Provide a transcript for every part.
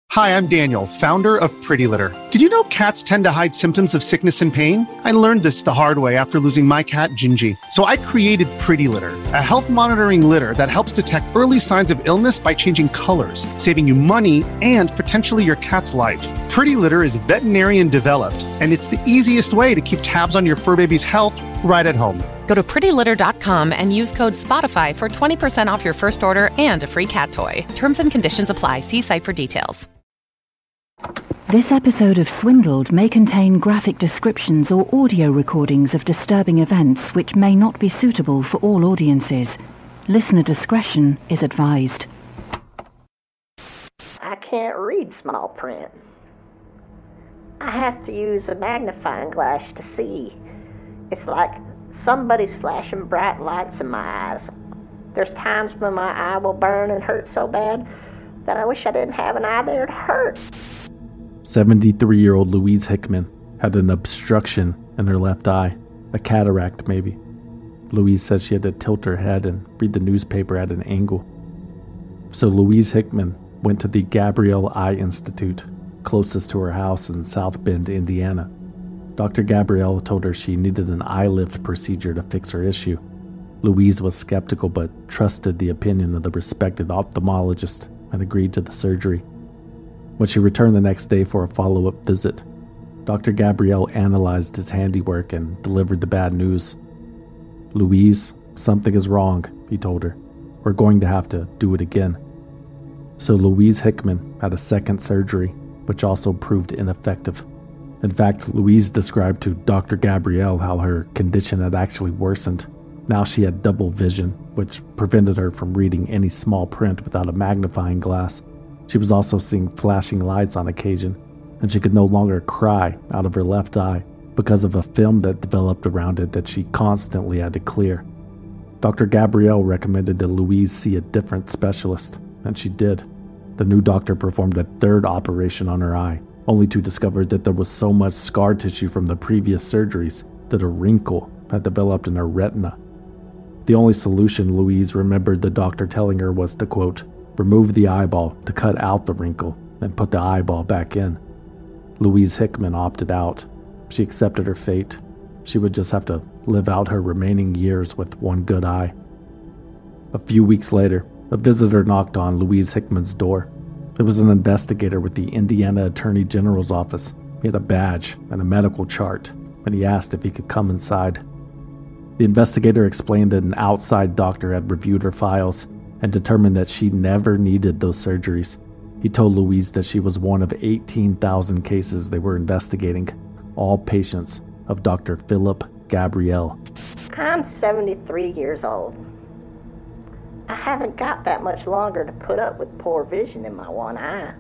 Hi, I'm Daniel, founder of Pretty Litter. Did you know cats tend to hide symptoms of sickness and pain? I learned this the hard way after losing my cat, Gingy. So I created Pretty Litter, a health monitoring litter that helps detect early signs of illness by changing colors, saving you money and potentially your cat's life. Pretty Litter is veterinarian developed, and it's the easiest way to keep tabs on your fur baby's health right at home. Go to prettylitter.com and use code SPOTIFY for 20% off your first order and a free cat toy. Terms and conditions apply. See site for details. This episode of Swindled may contain graphic descriptions or audio recordings of disturbing events which may not be suitable for all audiences. Listener discretion is advised. I can't read small print. I have to use a magnifying glass to see. It's like somebody's flashing bright lights in my eyes. There's times when my eye will burn and hurt so bad that I wish I didn't have an eye there to hurt. 73-year-old Louise Hickman had an obstruction in her left eye, a cataract maybe. Louise said she had to tilt her head and read the newspaper at an angle. So Louise Hickman went to the Gabrielle Eye Institute, closest to her house in South Bend, Indiana. Dr. Gabrielle told her she needed an eye lift procedure to fix her issue. Louise was skeptical but trusted the opinion of the respected ophthalmologist and agreed to the surgery. When she returned the next day for a follow-up visit, Dr. Gabrielle analyzed his handiwork and delivered the bad news. "Louise, something is wrong," he told her. "We're going to have to do it again." So Louise Hickman had a second surgery, which also proved ineffective. In fact, Louise described to Dr. Gabrielle how her condition had actually worsened. Now she had double vision, which prevented her from reading any small print without a magnifying glass. She was also seeing flashing lights on occasion, and she could no longer cry out of her left eye because of a film that developed around it that she constantly had to clear. Dr. Gabrielle recommended that Louise see a different specialist, and she did. The new doctor performed a third operation on her eye, only to discover that there was so much scar tissue from the previous surgeries that a wrinkle had developed in her retina. The only solution Louise remembered the doctor telling her was to, quote, remove the eyeball to cut out the wrinkle and put the eyeball back in. Louise Hickman opted out. She accepted her fate. She would just have to live out her remaining years with one good eye. A few weeks later, a visitor knocked on Louise Hickman's door. It was an investigator with the Indiana Attorney General's office. He had a badge and a medical chart, and he asked if he could come inside. The investigator explained that an outside doctor had reviewed her files and determined that she never needed those surgeries. He told Louise that she was one of 18,000 cases they were investigating, all patients of Dr. Philip Gabrielle. I'm 73 years old. I haven't got that much longer to put up with poor vision in my one eye.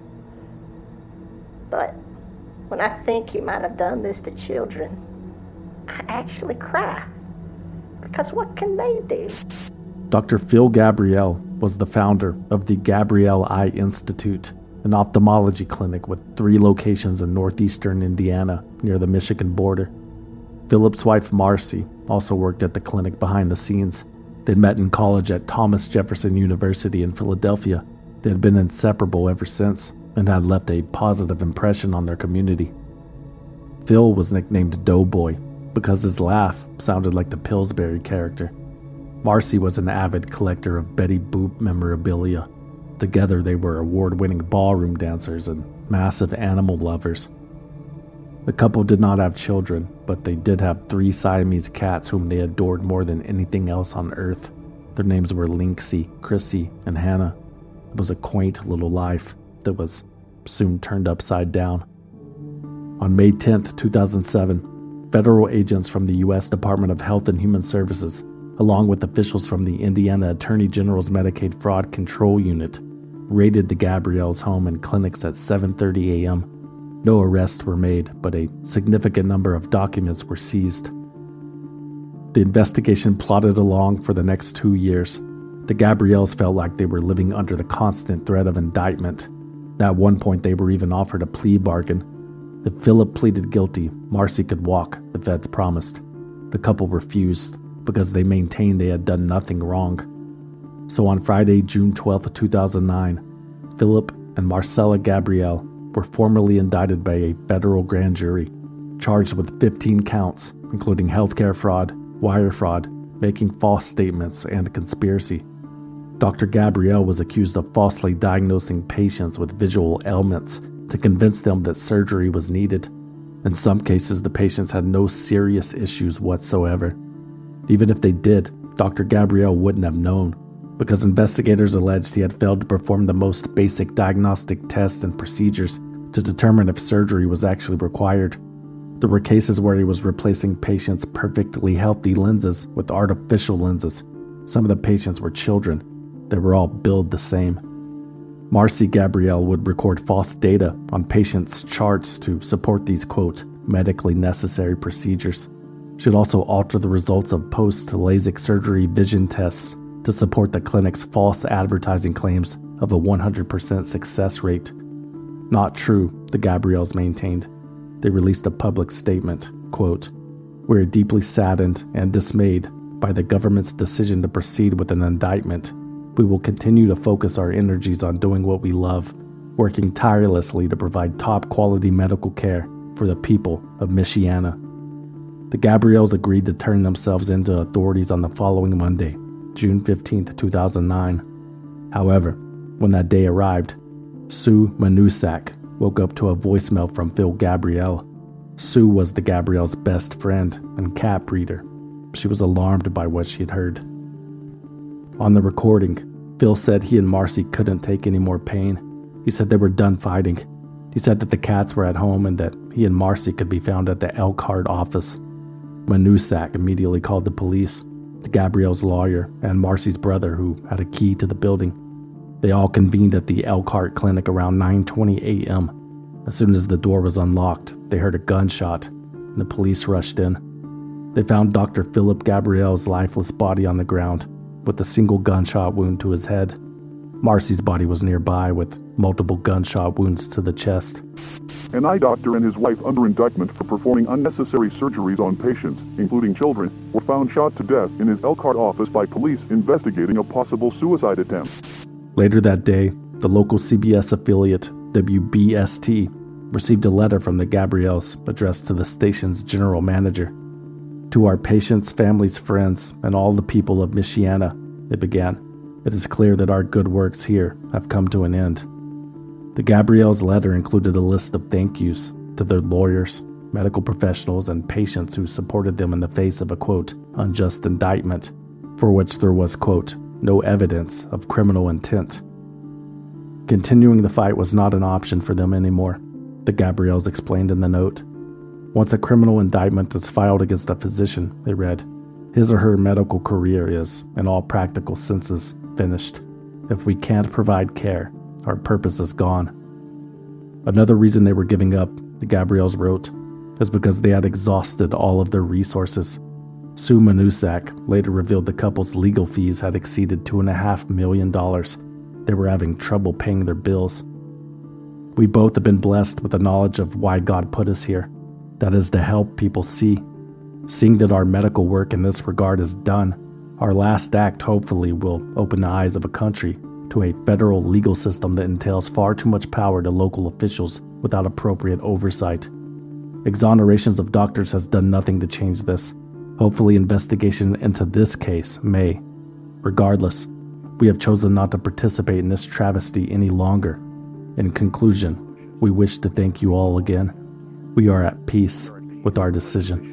But when I think you might have done this to children, I actually cry. Because what can they do? Dr. Phil Gabrielle was the founder of the Gabrielle Eye Institute, an ophthalmology clinic with 3 locations in northeastern Indiana near the Michigan border. Philip's wife Marcy also worked at the clinic behind the scenes. They'd met in college at Thomas Jefferson University in Philadelphia. They had been inseparable ever since and had left a positive impression on their community. Phil was nicknamed Doughboy because his laugh sounded like the Pillsbury character. Marcy was an avid collector of Betty Boop memorabilia. Together they were award-winning ballroom dancers and massive animal lovers. The couple did not have children, but they did have 3 Siamese cats whom they adored more than anything else on earth. Their names were Lynxie, Chrissy, and Hannah. It was a quaint little life that was soon turned upside down. On May 10th, 2007, federal agents from the U.S. Department of Health and Human Services, along with officials from the Indiana Attorney General's Medicaid Fraud Control Unit, raided the Gabrielle's home and clinics at 7:30 a.m. No arrests were made, but a significant number of documents were seized. The investigation plodded along for the next 2 years. The Gabrielles felt like they were living under the constant threat of indictment. At one point, they were even offered a plea bargain. If Philip pleaded guilty, Marcy could walk, the feds promised. The couple refused because they maintained they had done nothing wrong. So on Friday, June 12, 2009, Philip and Marcella Gabriel were formally indicted by a federal grand jury, charged with 15 counts, including healthcare fraud, wire fraud, making false statements, and conspiracy. Dr. Gabriel was accused of falsely diagnosing patients with visual ailments to convince them that surgery was needed. In some cases, the patients had no serious issues whatsoever. Even if they did, Dr. Gabriel wouldn't have known, because investigators alleged he had failed to perform the most basic diagnostic tests and procedures to determine if surgery was actually required. There were cases where he was replacing patients' perfectly healthy lenses with artificial lenses. Some of the patients were children. They were all billed the same. Marcy Gabriel would record false data on patients' charts to support these, quote, medically necessary procedures. She'd also alter the results of post-LASIK surgery vision tests to support the clinic's false advertising claims of a 100% success rate. Not true, the Gabriels maintained. They released a public statement, quote, "We are deeply saddened and dismayed by the government's decision to proceed with an indictment. We will continue to focus our energies on doing what we love, working tirelessly to provide top-quality medical care for the people of Michiana." The Gabriels agreed to turn themselves in to authorities on the following Monday, June 15, 2009. However, when that day arrived, Sue Manusak woke up to a voicemail from Phil Gabriel. Sue was the Gabriel's best friend and cat breeder. She was alarmed by what she had heard. On the recording, Phil said he and Marcy couldn't take any more pain. He said they were done fighting. He said that the cats were at home and that he and Marcy could be found at the Elkhart office. Manusak immediately called the police, the Gabriel's lawyer, and Marcy's brother, who had a key to the building. They all convened at the Elkhart clinic around 9:20 a.m. As soon as the door was unlocked, they heard a gunshot, and the police rushed in. They found Dr. Philip Gabriel's lifeless body on the ground, with a single gunshot wound to his head. Marcy's body was nearby, with multiple gunshot wounds to the chest. An eye doctor and his wife under indictment for performing unnecessary surgeries on patients, including children, were found shot to death in his Elkhart office by police investigating a possible suicide attempt. Later that day, the local CBS affiliate, WBST, received a letter from the Gabriels addressed to the station's general manager. "To our patients, families, friends, and all the people of Michiana," it began, "it is clear that our good works here have come to an end." The Gabriels' letter included a list of thank yous to their lawyers, medical professionals, and patients who supported them in the face of a, quote, unjust indictment, for which there was, quote, no evidence of criminal intent. Continuing the fight was not an option for them anymore, the Gabriels explained in the note. Once a criminal indictment is filed against a physician, it read, his or her medical career is, in all practical senses, finished. If we can't provide care, our purpose is gone. Another reason they were giving up, the Gabriels wrote, is because they had exhausted all of their resources. Sue Manusak later revealed the couple's legal fees had exceeded $2.5 million. They were having trouble paying their bills. We both have been blessed with the knowledge of why God put us here. That is to help people see. Seeing that our medical work in this regard is done, our last act hopefully will open the eyes of a country to a federal legal system that entails far too much power to local officials without appropriate oversight. Exonerations of doctors has done nothing to change this. Hopefully investigation into this case may. Regardless, we have chosen not to participate in this travesty any longer. In conclusion, we wish to thank you all again. We are at peace with our decision.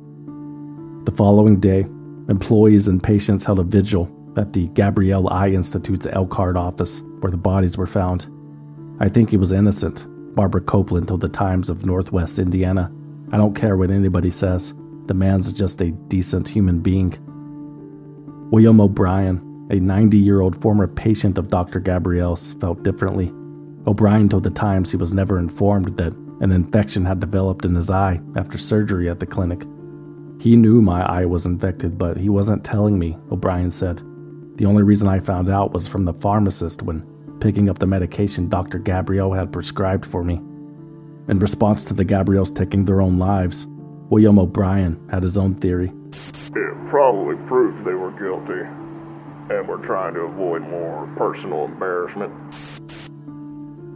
The following day, employees and patients held a vigil at the Gabriel Eye Institute's Elkhart office where the bodies were found. I think he was innocent, Barbara Copeland told the Times of Northwest Indiana. I don't care what anybody says. The man's just a decent human being. William O'Brien, a 90-year-old former patient of Dr. Gabriel's, felt differently. O'Brien told the Times he was never informed that an infection had developed in his eye after surgery at the clinic. He knew my eye was infected, but he wasn't telling me, O'Brien said. The only reason I found out was from the pharmacist when picking up the medication Dr. Gabriel had prescribed for me. In response to the Gabriels taking their own lives, William O'Brien had his own theory. It probably proves they were guilty, and we're trying to avoid more personal embarrassment.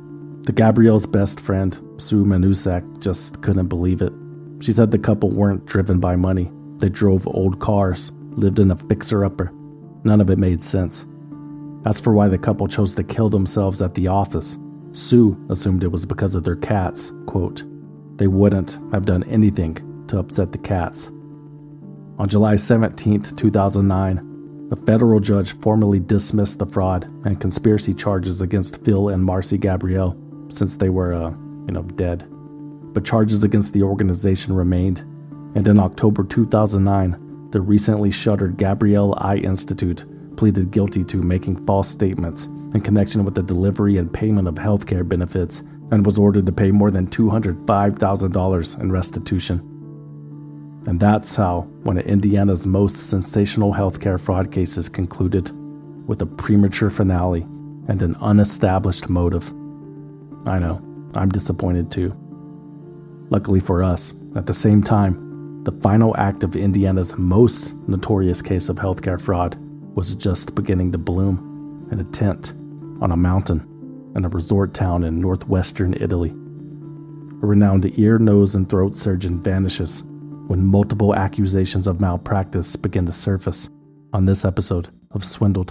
The Gabrielle's best friend, Sue Manusak, just couldn't believe it. She said the couple weren't driven by money. They drove old cars, lived in a fixer-upper. None of it made sense. As for why the couple chose to kill themselves at the office, Sue assumed it was because of their cats. Quote, "They wouldn't have done anything to upset the cats." On July 17, 2009, a federal judge formally dismissed the fraud and conspiracy charges against Phil and Marcy Gabrielle since they were, dead. But charges against the organization remained, and in October 2009, the recently shuttered Gabrielle Eye Institute pleaded guilty to making false statements in connection with the delivery and payment of healthcare benefits and was ordered to pay more than $205,000 in restitution. And that's how one of Indiana's most sensational healthcare fraud cases concluded, with a premature finale and an unestablished motive. I know, I'm disappointed too. Luckily for us, at the same time, the final act of Indiana's most notorious case of healthcare fraud was just beginning to bloom in a tent on a mountain in a resort town in northwestern Italy. A renowned ear, nose, and throat surgeon vanishes when multiple accusations of malpractice begin to surface on this episode of Swindled.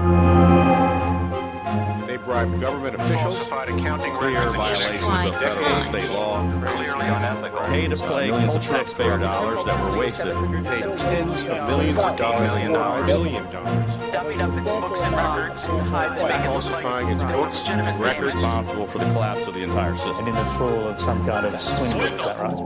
They bribed government officials, clear violations of federal and state law, paid to play millions of taxpayer dollars that were wasted, paid tens of millions of dollars, $1 million, dummied up its books and records to hide the falsifying its books and records, responsible for the collapse of the entire system. And in this role of some kind of swindler, is that right?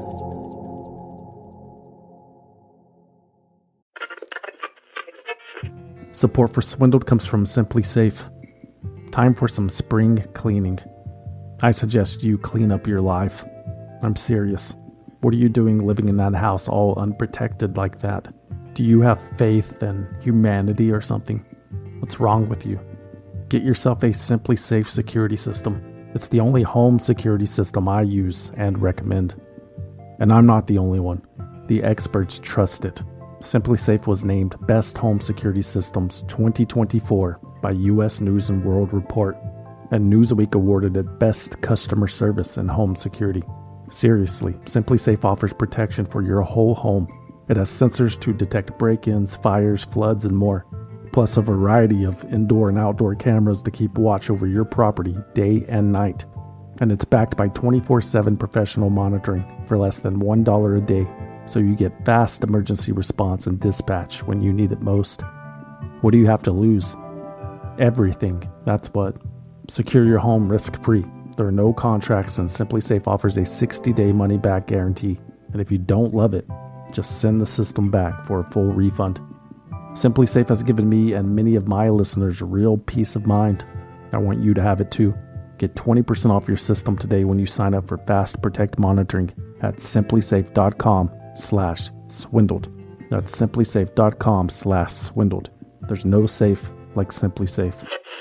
Support for Swindled comes from Simply Safe. Time for some spring cleaning. I suggest you clean up your life. I'm serious. What are you doing living in that house all unprotected like that? Do you have faith in humanity or something? What's wrong with you? Get yourself a Simply Safe security system. It's the only home security system I use and recommend. And I'm not the only one. The experts trust it. Simply Safe was named Best Home Security Systems 2024 by U.S. News & World Report, and Newsweek awarded it Best Customer Service in Home Security. Seriously, Simply Safe offers protection for your whole home. It has sensors to detect break-ins, fires, floods, and more, plus a variety of indoor and outdoor cameras to keep watch over your property day and night. And it's backed by 24/7 professional monitoring for less than $1 a day, so you get fast emergency response and dispatch when you need it most. What do you have to lose? Everything, that's what. Secure your home risk-free. There are no contracts, and Simply Safe offers a 60-day money-back guarantee. And if you don't love it, just send the system back for a full refund. Simply Safe has given me and many of my listeners real peace of mind. I want you to have it too. Get 20% off your system today when you sign up for Fast Protect monitoring at simplysafe.com/swindled. That's simplysafe.com/swindled. There's no safe like Simply Safe.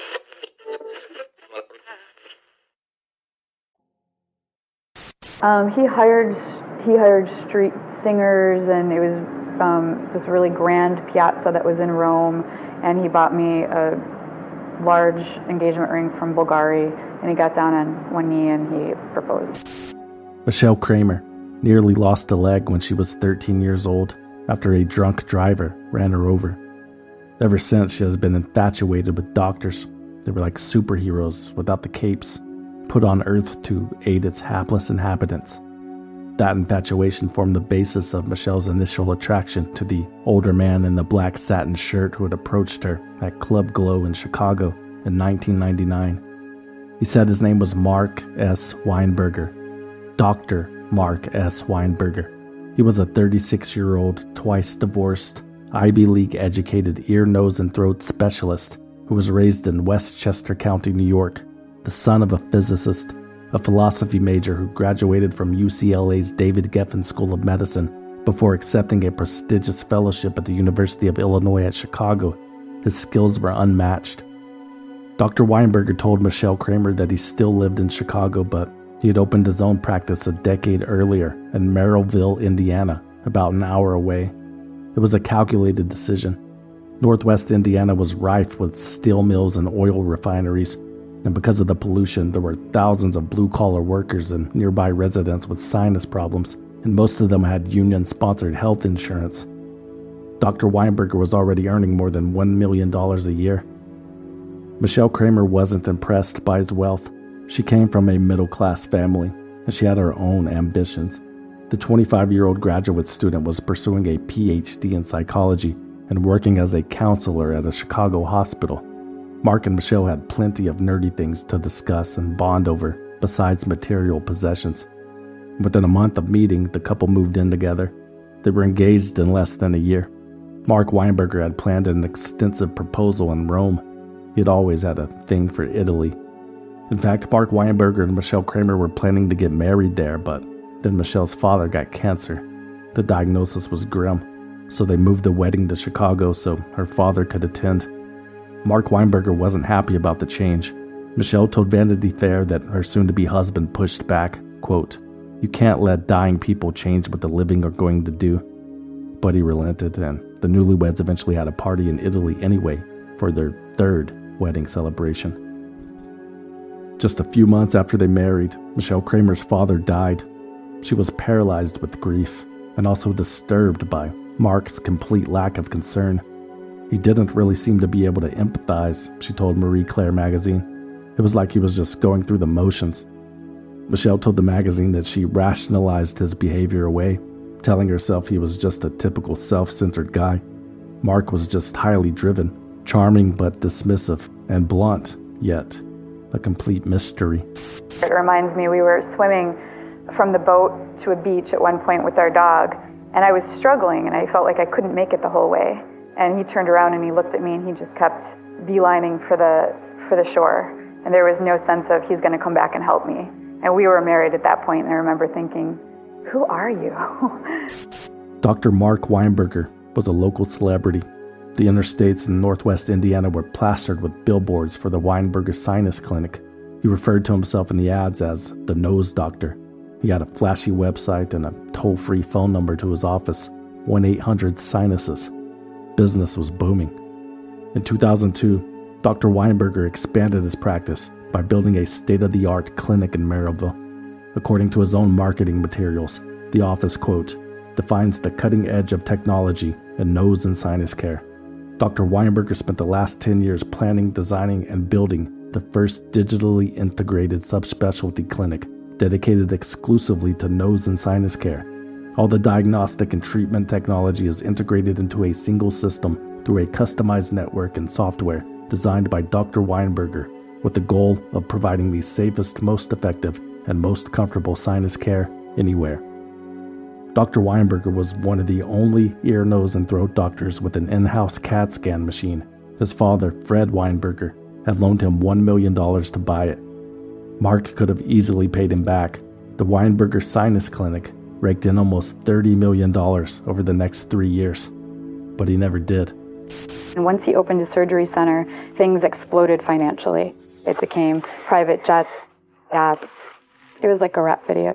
He hired street singers, and it was this really grand piazza that was in Rome, and he bought me a large engagement ring from Bulgari, and he got down on one knee and he proposed. Michelle Kramer nearly lost a leg when she was 13 years old after a drunk driver ran her over. Ever since, she has been infatuated with doctors. They were like superheroes without the capes, put on Earth to aid its hapless inhabitants. That infatuation formed the basis of Michelle's initial attraction to the older man in the black satin shirt who had approached her at Club Glow in Chicago in 1999. He said his name was Mark S. Weinberger. Dr. Mark S. Weinberger. He was a 36-year-old, twice divorced, Ivy League-educated ear, nose, and throat specialist who was raised in Westchester County, New York, the son of a physicist, a philosophy major who graduated from UCLA's David Geffen School of Medicine before accepting a prestigious fellowship at the University of Illinois at Chicago. His skills were unmatched. Dr. Weinberger told Michelle Kramer that he still lived in Chicago, but he had opened his own practice a decade earlier in Merrillville, Indiana, about an hour away. It was a calculated decision. Northwest Indiana was rife with steel mills and oil refineries, And because of the pollution, there were thousands of blue-collar workers and nearby residents with sinus problems, and most of them had union-sponsored health insurance. Dr. Weinberger was already earning more than $1 million a year. Michelle Kramer wasn't impressed by his wealth. She came from a middle-class family, and she had her own ambitions. The 25-year-old graduate student was pursuing a PhD in psychology and working as a counselor at a Chicago hospital. Mark and Michelle had plenty of nerdy things to discuss and bond over, besides material possessions. Within a month of meeting, the couple moved in together. They were engaged in less than a year. Mark Weinberger had planned an extensive proposal in Rome. He had always had a thing for Italy. In fact, Mark Weinberger and Michelle Kramer were planning to get married there, but then Michelle's father got cancer. The diagnosis was grim, so they moved the wedding to Chicago so her father could attend. Mark Weinberger wasn't happy about the change. Michelle told Vanity Fair that her soon-to-be husband pushed back, quote, "You can't let dying people change what the living are going to do." But he relented, and the newlyweds eventually had a party in Italy anyway for their third wedding celebration. Just a few months after they married, Michelle Kramer's father died. She was paralyzed with grief and also disturbed by Mark's complete lack of concern. He didn't really seem to be able to empathize, she told Marie Claire magazine. It was like he was just going through the motions. Michelle told the magazine that she rationalized his behavior away, telling herself he was just a typical self-centered guy. Mark was just highly driven, charming but dismissive, and blunt, yet a complete mystery. It reminds me we were swimming from the boat to a beach at one point with our dog, and I was struggling and I felt like I couldn't make it the whole way. And he turned around and he looked at me and he just kept beelining for the shore. And there was no sense of he's going to come back and help me. And we were married at that point, and I remember thinking, who are you? Dr. Mark Weinberger was a local celebrity. The interstates in northwest Indiana were plastered with billboards for the Weinberger Sinus Clinic. He referred to himself in the ads as the nose doctor. He had a flashy website and a toll-free phone number to his office, 1-800-SINUSES. Business was booming. In 2002, Dr. Weinberger expanded his practice by building a state-of-the-art clinic in Maryville. According to his own marketing materials, the office, quote, defines the cutting edge of technology in nose and sinus care. Dr. Weinberger spent the last 10 years planning, designing, and building the first digitally integrated subspecialty clinic dedicated exclusively to nose and sinus care. All the diagnostic and treatment technology is integrated into a single system through a customized network and software designed by Dr. Weinberger, with the goal of providing the safest, most effective, and most comfortable sinus care anywhere. Dr. Weinberger was one of the only ear, nose, and throat doctors with an in-house CAT scan machine. His father, Fred Weinberger, had loaned him $1 million to buy it. Mark could have easily paid him back. The Weinberger Sinus Clinic raked in almost $30 million over the next 3 years, but he never did. And once he opened a surgery center, things exploded financially. It became private jets, yachts. It was like a rap video.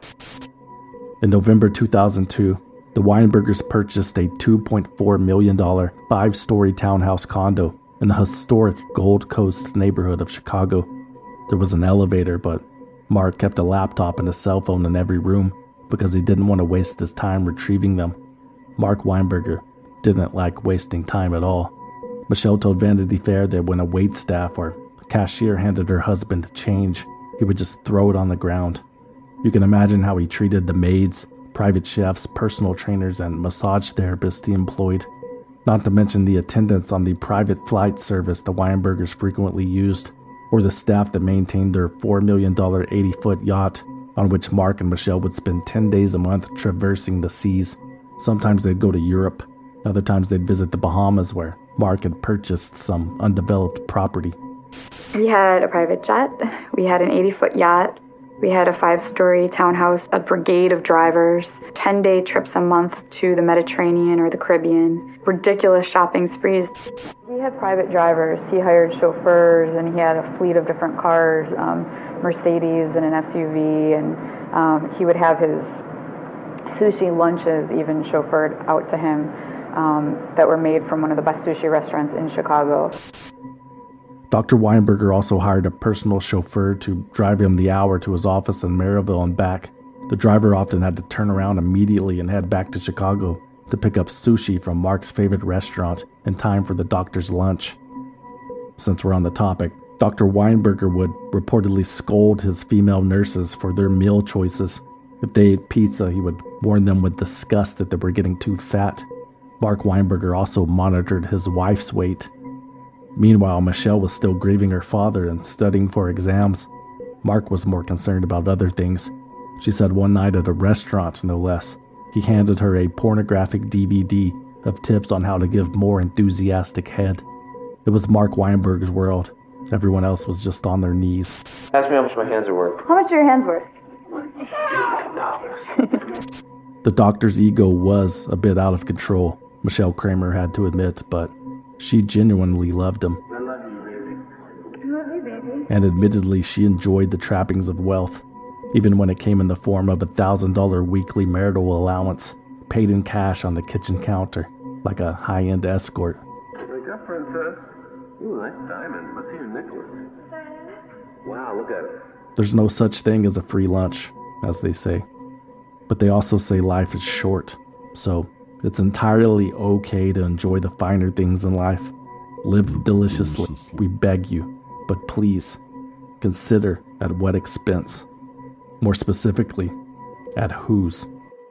In November 2002, the Weinbergers purchased a $2.4 million 5-story townhouse condo in the historic Gold Coast neighborhood of Chicago. There was an elevator, but Mark kept a laptop and a cell phone in every room because he didn't want to waste his time retrieving them. Mark Weinberger didn't like wasting time at all. Michelle told Vanity Fair that when a waitstaff or cashier handed her husband change, he would just throw it on the ground. You can imagine how he treated the maids, private chefs, personal trainers, and massage therapists he employed. Not to mention the attendants on the private flight service the Weinbergers frequently used, or the staff that maintained their $4 million 80-foot yacht on which Mark and Michelle would spend 10 days a month traversing the seas. Sometimes they'd go to Europe. Other times they'd visit the Bahamas, where Mark had purchased some undeveloped property. We had a private jet. We had an 80-foot yacht. We had a 5-story townhouse, a brigade of drivers, 10-day trips a month to the Mediterranean or the Caribbean, ridiculous shopping sprees. We had private drivers. He hired chauffeurs, and he had a fleet of different cars, Mercedes and an SUV, and he would have his sushi lunches even chauffeured out to him that were made from one of the best sushi restaurants in Chicago. Dr. Weinberger also hired a personal chauffeur to drive him the hour to his office in Maryville and back. The driver often had to turn around immediately and head back to Chicago to pick up sushi from Mark's favorite restaurant in time for the doctor's lunch. Since we're on the topic, Dr. Weinberger would reportedly scold his female nurses for their meal choices. If they ate pizza, he would warn them with disgust that they were getting too fat. Mark Weinberger also monitored his wife's weight. Meanwhile, Michelle was still grieving her father and studying for exams. Mark was more concerned about other things. She said one night at a restaurant, no less, he handed her a pornographic DVD of tips on how to give more enthusiastic head. It was Mark Weinberger's world. Everyone else was just on their knees. Ask me how much my hands are worth. How much are your hands worth? The doctor's ego was a bit out of control, Michelle Kramer had to admit, but she genuinely loved him. I love you, baby. You love me, baby. And admittedly, she enjoyed the trappings of wealth, even when it came in the form of a $1,000 weekly marital allowance, paid in cash on the kitchen counter, like a high-end escort. Wake up, princess. Ooh, nice diamond. Let's see your necklace. Wow, look at it. There's no such thing as a free lunch, as they say. But they also say life is short, so it's entirely okay to enjoy the finer things in life. Live deliciously, we beg you, but please, consider at what expense. More specifically, at whose.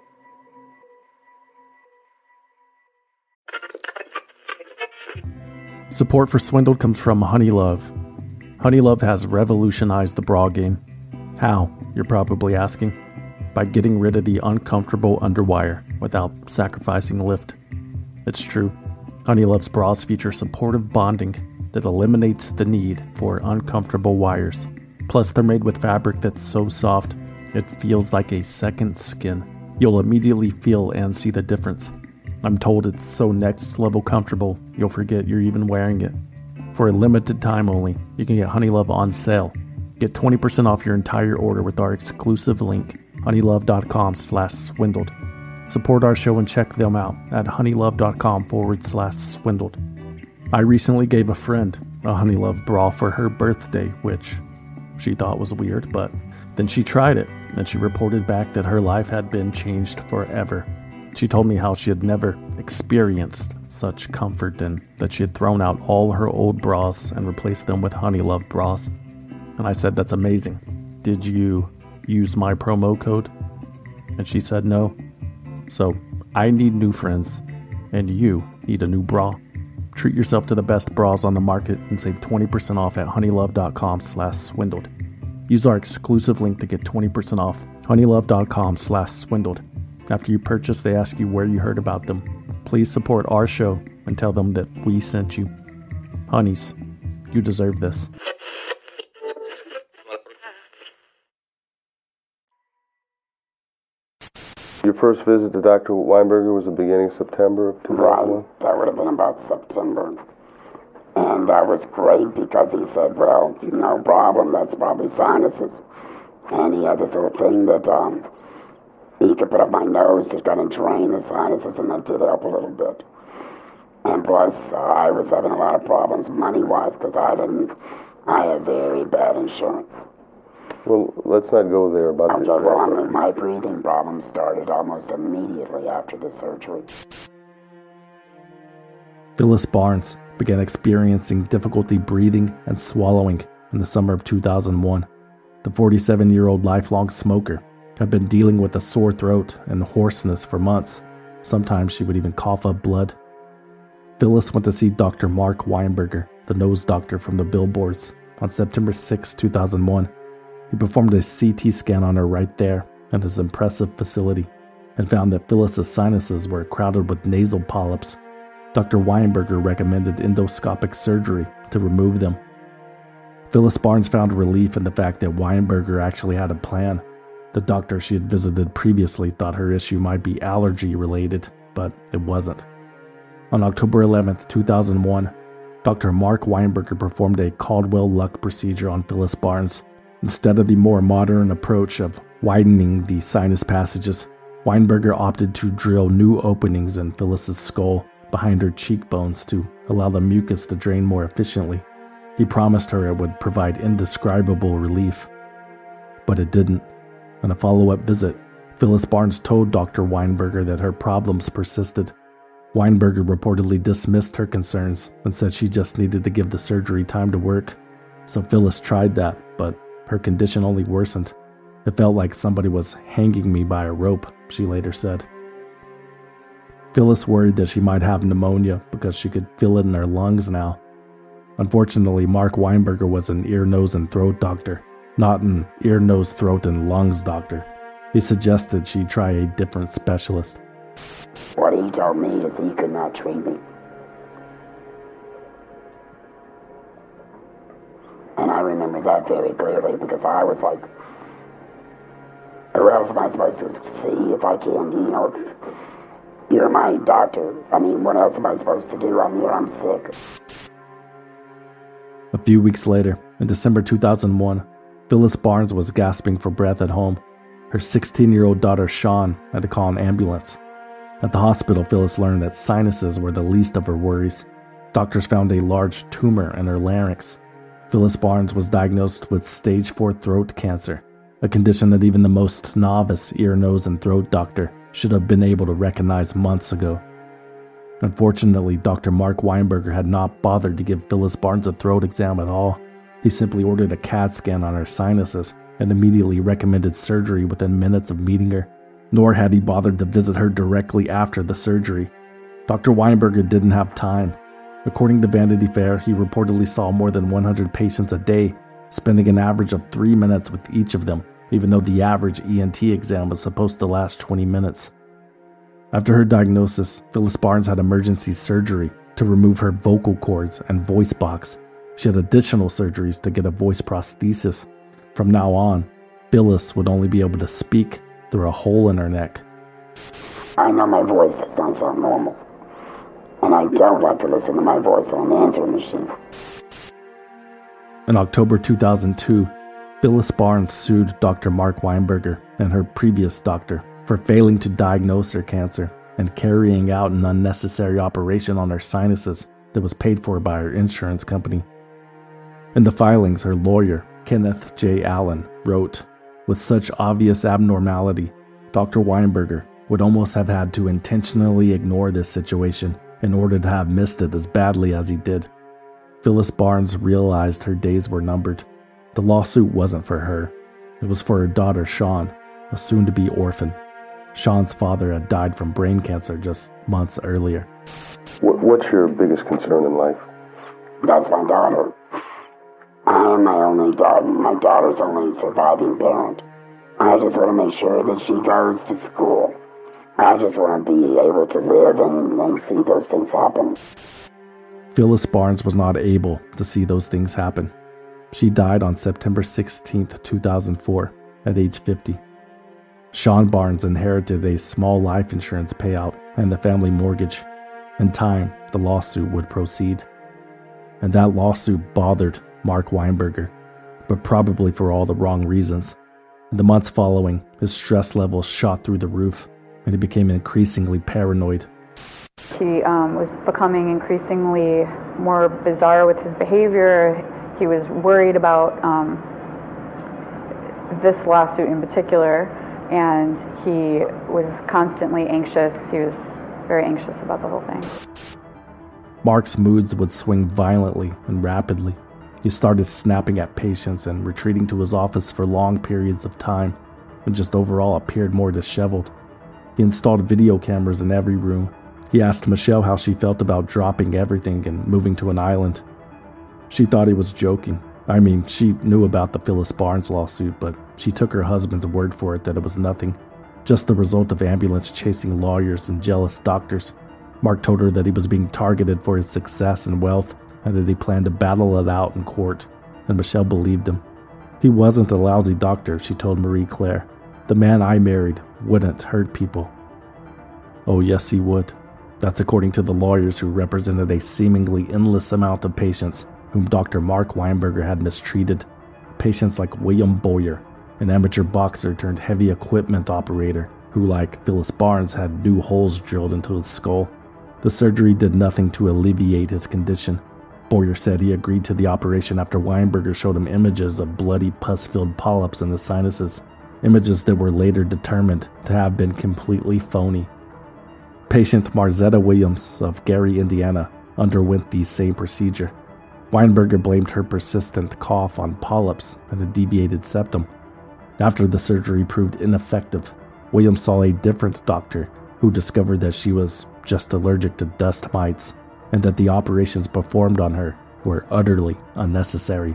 Support for Swindled comes from Honeylove. Honeylove has revolutionized the bra game. How, you're probably asking? By getting rid of the uncomfortable underwire without sacrificing lift. It's true. Honeylove's bras feature supportive bonding that eliminates the need for uncomfortable wires. Plus, they're made with fabric that's so soft, it feels like a second skin. You'll immediately feel and see the difference. I'm told it's so next level comfortable, you'll forget you're even wearing it. For a limited time only, you can get Honeylove on sale. Get 20% off your entire order with our exclusive link, honeylove.com/swindled. Support our show and check them out at honeylove.com/swindled. I recently gave a friend a Honeylove bra for her birthday, which she thought was weird, but then she tried it, and she reported back that her life had been changed forever. She told me how she had never experienced such comfort and that she had thrown out all her old bras and replaced them with Honeylove bras. And I said, that's amazing. Did you use my promo code? And she said no. So I need new friends, and you need a new bra. Treat yourself to the best bras on the market and save 20% off at honeylove.com/swindled. Use our exclusive link to get 20% off, honeylove.com/swindled. After you purchase, they ask you where you heard about them. Please support our show and tell them that we sent you. Honeys, you deserve this. Your first visit to Dr. Weinberger was the beginning of September of 2001? Right, that would have been about September. And that was great because he said, well, no problem, that's probably sinuses. And he had this little thing that he could put up my nose to kind of drain the sinuses, and that did help a little bit. And plus, I was having a lot of problems money-wise because I have very bad insurance. Well, let's not go there about okay, well, my breathing problems started almost immediately after the surgery. Phyllis Barnes began experiencing difficulty breathing and swallowing in the summer of 2001. The 47-year-old lifelong smoker had been dealing with a sore throat and hoarseness for months. Sometimes she would even cough up blood. Phyllis went to see Dr. Mark Weinberger, the nose doctor from the billboards, on September 6, 2001. He performed a CT scan on her right there in his impressive facility and found that Phyllis's sinuses were crowded with nasal polyps. Dr. Weinberger recommended endoscopic surgery to remove them. Phyllis Barnes found relief in the fact that Weinberger actually had a plan. The doctor she had visited previously thought her issue might be allergy-related, but it wasn't. On October 11, 2001, Dr. Mark Weinberger performed a Caldwell-Luck procedure on Phyllis Barnes. Instead of the more modern approach of widening the sinus passages, Weinberger opted to drill new openings in Phyllis's skull behind her cheekbones to allow the mucus to drain more efficiently. He promised her it would provide indescribable relief. But it didn't. In a follow-up visit, Phyllis Barnes told Dr. Weinberger that her problems persisted. Weinberger reportedly dismissed her concerns and said she just needed to give the surgery time to work. So Phyllis tried that, but her condition only worsened. It felt like somebody was hanging me by a rope, she later said. Phyllis worried that she might have pneumonia because she could feel it in her lungs now. Unfortunately, Mark Weinberger was an ear, nose, and throat doctor, not an ear, nose, throat, and lungs doctor. He suggested she try a different specialist. What he told me is he could not treat me. And I remember that very clearly because I was like, who else am I supposed to see if I can? You're my doctor. What else am I supposed to do? I'm sick. A few weeks later, in December 2001, Phyllis Barnes was gasping for breath at home. Her 16-year-old daughter, Sean, had to call an ambulance. At the hospital, Phyllis learned that sinuses were the least of her worries. Doctors found a large tumor in her larynx. Phyllis Barnes was diagnosed with stage 4 throat cancer, a condition that even the most novice ear, nose, and throat doctor should have been able to recognize months ago. Unfortunately, Dr. Mark Weinberger had not bothered to give Phyllis Barnes a throat exam at all. He simply ordered a CAT scan on her sinuses and immediately recommended surgery within minutes of meeting her. Nor had he bothered to visit her directly after the surgery. Dr. Weinberger didn't have time. According to Vanity Fair, he reportedly saw more than 100 patients a day, spending an average of 3 minutes with each of them, even though the average ENT exam was supposed to last 20 minutes. After her diagnosis, Phyllis Barnes had emergency surgery to remove her vocal cords and voice box. She had additional surgeries to get a voice prosthesis. From now on, Phyllis would only be able to speak through a hole in her neck. I know my voice does not sound normal, and I don't like to listen to my voice on the answering machine. In October 2002, Phyllis Barnes sued Dr. Mark Weinberger and her previous doctor for failing to diagnose her cancer and carrying out an unnecessary operation on her sinuses that was paid for by her insurance company. In the filings, her lawyer, Kenneth J. Allen, wrote, "With such obvious abnormality, Dr. Weinberger would almost have had to intentionally ignore this situation in order to have missed it as badly as he did." Phyllis Barnes realized her days were numbered. The lawsuit wasn't for her. It was for her daughter, Sean, a soon-to-be orphan. Sean's father had died from brain cancer just months earlier. What's your biggest concern in life? That's my daughter. I am my only daughter. My daughter's only surviving parent. I just want to make sure that she goes to school. I just want to be able to live and see those things happen. Phyllis Barnes was not able to see those things happen. She died on September 16, 2004, at age 50. Sean Barnes inherited a small life insurance payout and the family mortgage. In time, the lawsuit would proceed. And that lawsuit bothered Mark Weinberger, but probably for all the wrong reasons. In the months following, his stress levels shot through the roof, and he became increasingly paranoid. He was becoming increasingly more bizarre with his behavior. He was worried about this lawsuit in particular, and he was constantly anxious. He was very anxious about the whole thing. Mark's moods would swing violently and rapidly. He started snapping at patients and retreating to his office for long periods of time, and just overall appeared more disheveled. He installed video cameras in every room. He asked Michelle how she felt about dropping everything and moving to an island. She thought he was joking. I mean, she knew about the Phyllis Barnes lawsuit, but she took her husband's word for it that it was nothing, just the result of ambulance-chasing lawyers and jealous doctors. Mark told her that he was being targeted for his success and wealth, and that he planned to battle it out in court, and Michelle believed him. He wasn't a lousy doctor, she told Marie Claire. The man I married wouldn't hurt people. Oh yes, he would. That's according to the lawyers who represented a seemingly endless amount of patients whom Dr. Mark Weinberger had mistreated. Patients like William Boyer, an amateur boxer turned heavy equipment operator, who, like Phyllis Barnes, had new holes drilled into his skull. The surgery did nothing to alleviate his condition. Boyer said he agreed to the operation after Weinberger showed him images of bloody pus-filled polyps in the sinuses, images that were later determined to have been completely phony. Patient Marzetta Williams of Gary, Indiana, underwent the same procedure. Weinberger blamed her persistent cough on polyps and a deviated septum. After the surgery proved ineffective, Williams saw a different doctor who discovered that she was just allergic to dust mites and that the operations performed on her were utterly unnecessary.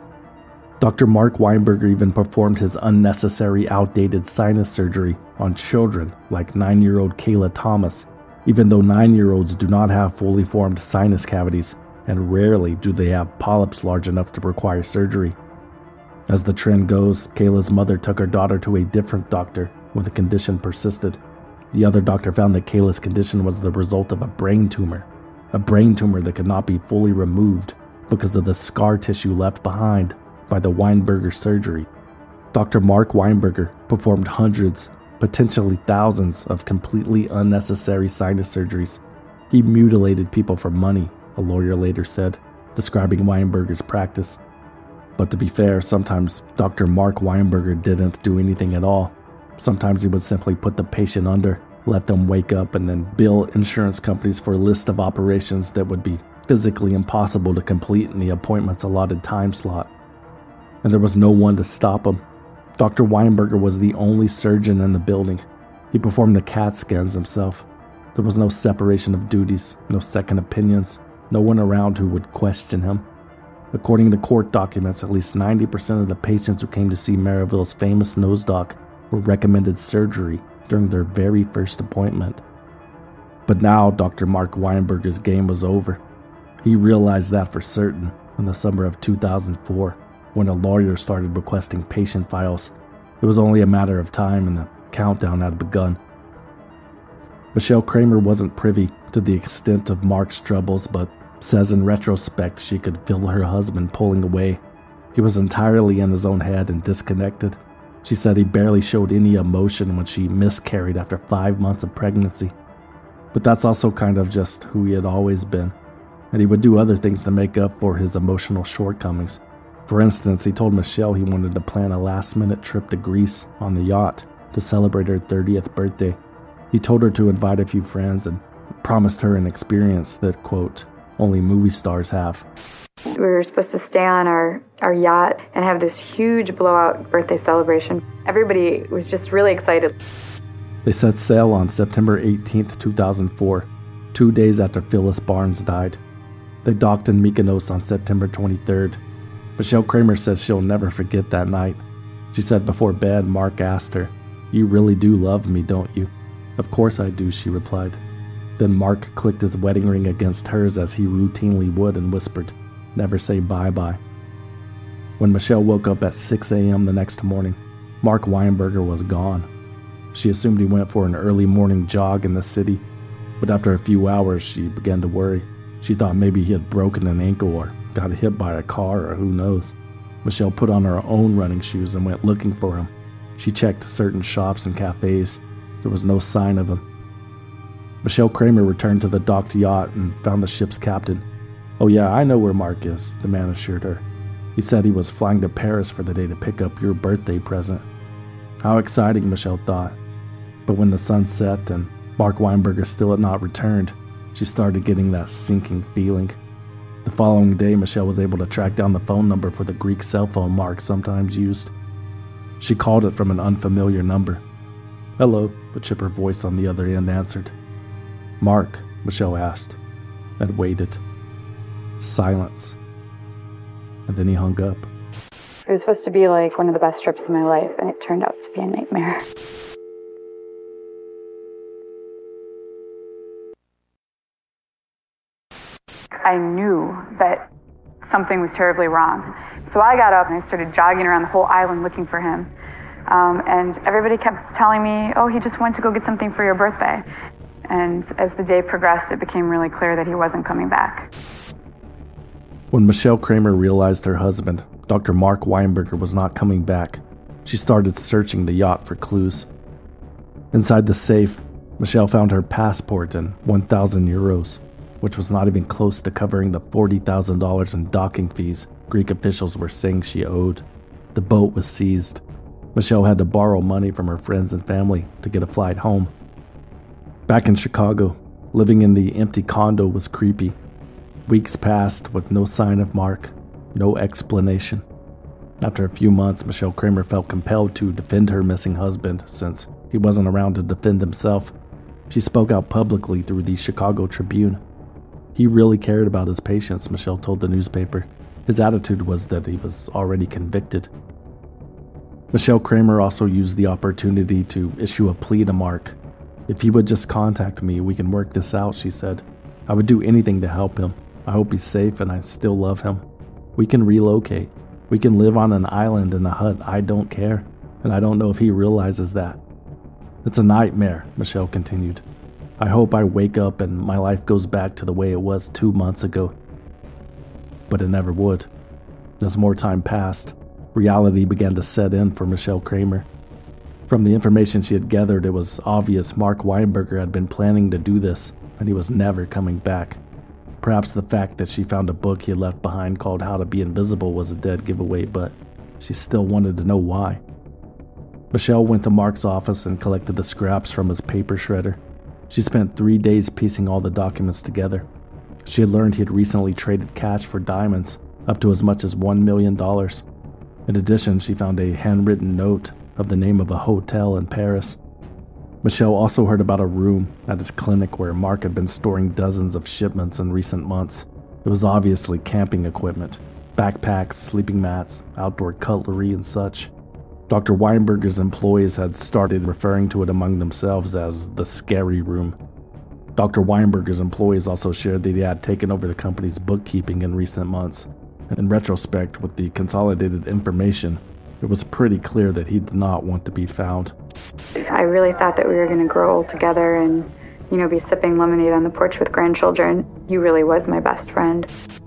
Dr. Mark Weinberger even performed his unnecessary, outdated sinus surgery on children like 9-year-old Kayla Thomas, even though 9-year-olds do not have fully formed sinus cavities, and rarely do they have polyps large enough to require surgery. As the trend goes, Kayla's mother took her daughter to a different doctor when the condition persisted. The other doctor found that Kayla's condition was the result of a brain tumor that could not be fully removed because of the scar tissue left behind by the Weinberger surgery. Dr. Mark Weinberger performed hundreds, potentially thousands, of completely unnecessary sinus surgeries. He mutilated people for money, a lawyer later said, describing Weinberger's practice. But to be fair, sometimes Dr. Mark Weinberger didn't do anything at all. Sometimes he would simply put the patient under, let them wake up, and then bill insurance companies for a list of operations that would be physically impossible to complete in the appointment's allotted time slot. And there was no one to stop him. Dr. Weinberger was the only surgeon in the building. He performed the CAT scans himself. There was no separation of duties, no second opinions, no one around who would question him. According to court documents, at least 90% of the patients who came to see Maryville's famous nose doc were recommended surgery during their very first appointment. But now Dr. Mark Weinberger's game was over. He realized that for certain in the summer of 2004, when a lawyer started requesting patient files. It was only a matter of time and the countdown had begun. Michelle Kramer wasn't privy to the extent of Mark's troubles, but says in retrospect she could feel her husband pulling away. He was entirely in his own head and disconnected. She said he barely showed any emotion when she miscarried after 5 months of pregnancy. But that's also kind of just who he had always been, and he would do other things to make up for his emotional shortcomings. For instance, he told Michelle he wanted to plan a last-minute trip to Greece on the yacht to celebrate her 30th birthday. He told her to invite a few friends and promised her an experience that, quote, only movie stars have. We were supposed to stay on our yacht and have this huge blowout birthday celebration. Everybody was just really excited. They set sail on September 18th, 2004, 2 days after Phyllis Barnes died. They docked in Mykonos on September 23rd. Michelle Kramer says she'll never forget that night. She said before bed, Mark asked her, "You really do love me, don't you?" "Of course I do," she replied. Then Mark clicked his wedding ring against hers as he routinely would and whispered, "Never say bye-bye." When Michelle woke up at 6 a.m. the next morning, Mark Weinberger was gone. She assumed he went for an early morning jog in the city, but after a few hours she began to worry. She thought maybe he had broken an ankle or got hit by a car or who knows. Michelle put on her own running shoes and went looking for him. She checked certain shops and cafes. There was no sign of him. Michelle Kramer returned to the docked yacht and found the ship's captain. "Oh yeah, I know where Mark is," the man assured her. "He said he was flying to Paris for the day to pick up your birthday present." How exciting, Michelle thought. But when the sun set and Mark Weinberger still had not returned, she started getting that sinking feeling. The following day, Michelle was able to track down the phone number for the Greek cell phone Mark sometimes used. She called it from an unfamiliar number. "Hello," the chipper voice on the other end answered. "Mark?" Michelle asked, and waited. Silence. And then he hung up. It was supposed to be like one of the best trips of my life, and it turned out to be a nightmare. I knew that something was terribly wrong. So I got up and I started jogging around the whole island looking for him. And everybody kept telling me, "Oh, he just went to go get something for your birthday." And as the day progressed, it became really clear that he wasn't coming back. When Michelle Kramer realized her husband, Dr. Mark Weinberger, was not coming back, she started searching the yacht for clues. Inside the safe, Michelle found her passport and 1,000 euros. which was not even close to covering the $40,000 in docking fees Greek officials were saying she owed. The boat was seized. Michelle had to borrow money from her friends and family to get a flight home. Back in Chicago, living in the empty condo was creepy. Weeks passed with no sign of Mark, no explanation. After a few months, Michelle Kramer felt compelled to defend her missing husband since he wasn't around to defend himself. She spoke out publicly through the Chicago Tribune. He really cared about his patients, Michelle told the newspaper. His attitude was that he was already convicted. Michelle Kramer also used the opportunity to issue a plea to Mark. "If he would just contact me, we can work this out," she said. "I would do anything to help him. I hope he's safe and I still love him. We can relocate. We can live on an island in a hut. I don't care, and I don't know if he realizes that." "It's a nightmare," Michelle continued. "I hope I wake up and my life goes back to the way it was 2 months ago." But it never would. As more time passed, reality began to set in for Michelle Kramer. From the information she had gathered, it was obvious Mark Weinberger had been planning to do this, and he was never coming back. Perhaps the fact that she found a book he had left behind called How to Be Invisible was a dead giveaway, but she still wanted to know why. Michelle went to Mark's office and collected the scraps from his paper shredder. She spent 3 days piecing all the documents together. She had learned he had recently traded cash for diamonds, up to as much as $1 million. In addition, she found a handwritten note of the name of a hotel in Paris. Michelle also heard about a room at his clinic where Mark had been storing dozens of shipments in recent months. It was obviously camping equipment, backpacks, sleeping mats, outdoor cutlery, and such. Dr. Weinberger's employees had started referring to it among themselves as the scary room. Dr. Weinberger's employees also shared that he had taken over the company's bookkeeping in recent months. In retrospect, with the consolidated information, it was pretty clear that he did not want to be found. I really thought that we were going to grow old together and, be sipping lemonade on the porch with grandchildren. You really was my best friend.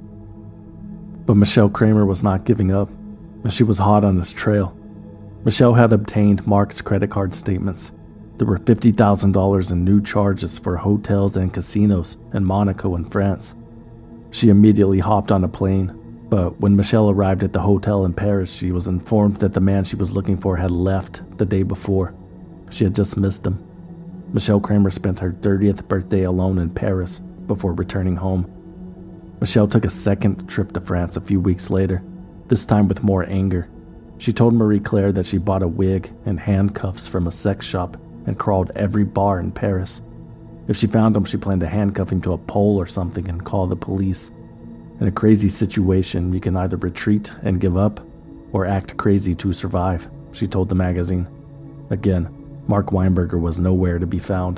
But Michelle Kramer was not giving up, and she was hot on his trail. Michelle had obtained Mark's credit card statements. There were $50,000 in new charges for hotels and casinos in Monaco and France. She immediately hopped on a plane, but when Michelle arrived at the hotel in Paris, she was informed that the man she was looking for had left the day before. She had just missed him. Michelle Kramer spent her 30th birthday alone in Paris before returning home. Michelle took a second trip to France a few weeks later, this time with more anger. She told Marie Claire that she bought a wig and handcuffs from a sex shop and crawled every bar in Paris. If she found him, she planned to handcuff him to a pole or something and call the police. In a crazy situation, you can either retreat and give up, or act crazy to survive, she told the magazine. Again, Mark Weinberger was nowhere to be found.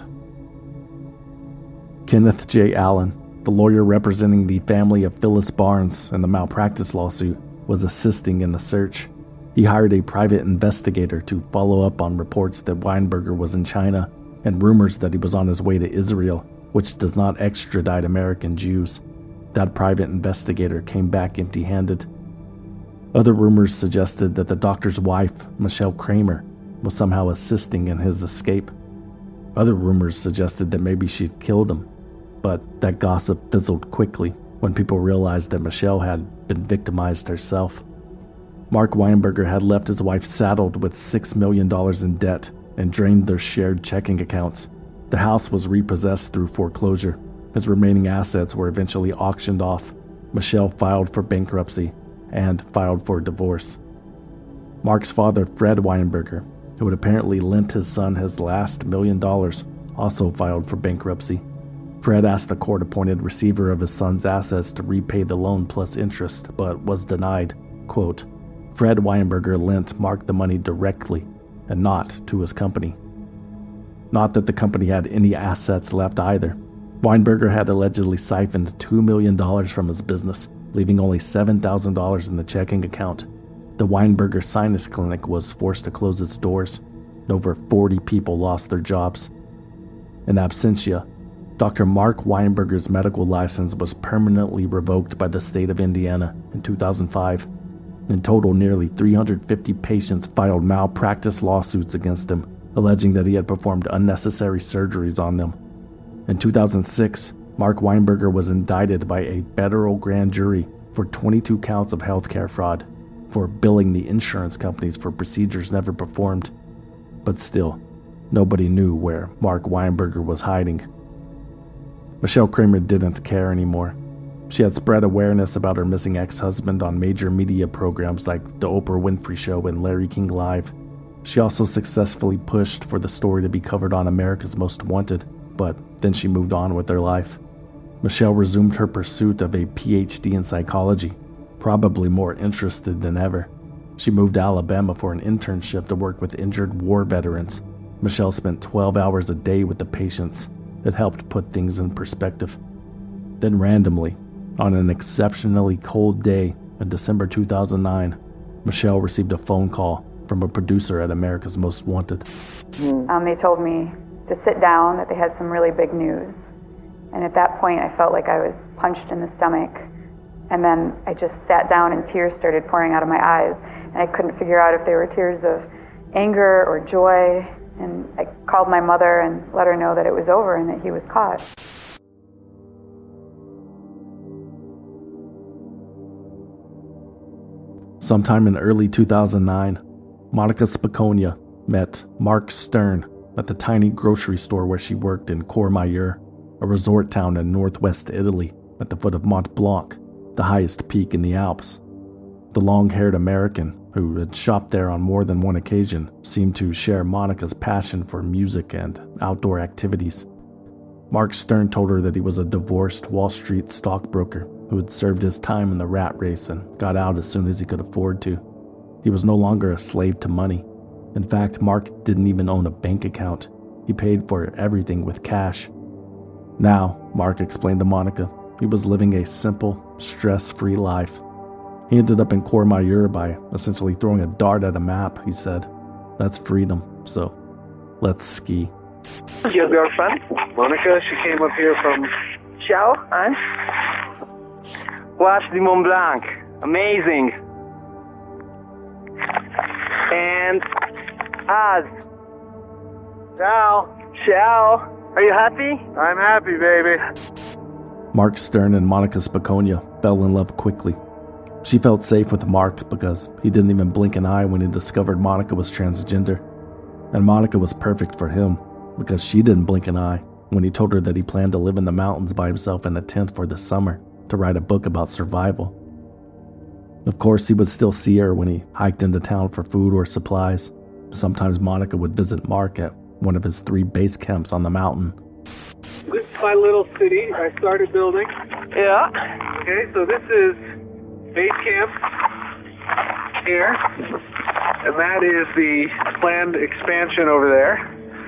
Kenneth J. Allen, the lawyer representing the family of Phyllis Barnes in the malpractice lawsuit, was assisting in the search. He hired a private investigator to follow up on reports that Weinberger was in China and rumors that he was on his way to Israel, which does not extradite American Jews. That private investigator came back empty-handed. Other rumors suggested that the doctor's wife, Michelle Kramer, was somehow assisting in his escape. Other rumors suggested that maybe she'd killed him, but that gossip fizzled quickly when people realized that Michelle had been victimized herself. Mark Weinberger had left his wife saddled with $6 million in debt and drained their shared checking accounts. The house was repossessed through foreclosure. His remaining assets were eventually auctioned off. Michelle filed for bankruptcy and filed for divorce. Mark's father, Fred Weinberger, who had apparently lent his son his last $1 million, also filed for bankruptcy. Fred asked the court-appointed receiver of his son's assets to repay the loan plus interest, but was denied. Quote, Fred Weinberger lent Mark the money directly and not to his company. Not that the company had any assets left either. Weinberger had allegedly siphoned $2 million from his business, leaving only $7,000 in the checking account. The Weinberger Sinus Clinic was forced to close its doors, and over 40 people lost their jobs. In absentia, Dr. Mark Weinberger's medical license was permanently revoked by the state of Indiana in 2005. In total, nearly 350 patients filed malpractice lawsuits against him, alleging that he had performed unnecessary surgeries on them. In 2006, Mark Weinberger was indicted by a federal grand jury for 22 counts of healthcare fraud, for billing the insurance companies for procedures never performed. But still, nobody knew where Mark Weinberger was hiding. Michelle Kramer didn't care anymore. She had spread awareness about her missing ex-husband on major media programs like The Oprah Winfrey Show and Larry King Live. She also successfully pushed for the story to be covered on America's Most Wanted, but then she moved on with her life. Michelle resumed her pursuit of a PhD in psychology, probably more interested than ever. She moved to Alabama for an internship to work with injured war veterans. Michelle spent 12 hours a day with the patients. It helped put things in perspective. Then randomly, on an exceptionally cold day in December 2009, Michelle received a phone call from a producer at America's Most Wanted. They told me to sit down, that they had some really big news. And at that point, I felt like I was punched in the stomach. And then I just sat down and tears started pouring out of my eyes. And I couldn't figure out if they were tears of anger or joy. And I called my mother and let her know that it was over and that he was caught. Sometime in early 2009, Monica Spicogna met Mark Stern at the tiny grocery store where she worked in Courmayeur, a resort town in northwest Italy at the foot of Mont Blanc, the highest peak in the Alps. The long-haired American, who had shopped there on more than one occasion, seemed to share Monica's passion for music and outdoor activities. Mark Stern told her that he was a divorced Wall Street stockbroker who had served his time in the rat race and got out as soon as he could afford to. He was no longer a slave to money. In fact, Mark didn't even own a bank account. He paid for everything with cash. Now, Mark explained to Monica, he was living a simple, stress-free life. He ended up in Courmayeur by essentially throwing a dart at a map, he said. That's freedom, so let's ski. Your girlfriend, Monica, she came up here from... Ciao, huh? Watch the Mont Blanc. Amazing. And Az. Ciao. Ciao. Are you happy? I'm happy, baby. Mark Stern and Monica Spicogna fell in love quickly. She felt safe with Mark because he didn't even blink an eye when he discovered Monica was transgender. And Monica was perfect for him because she didn't blink an eye when he told her that he planned to live in the mountains by himself in a tent for the summer to write a book about survival. Of course, he would still see her when he hiked into town for food or supplies. Sometimes Monica would visit Mark at one of his 3 base camps on the mountain. This is my little city I started building. Yeah. Okay, so this is base camp here. And that is the planned expansion over there.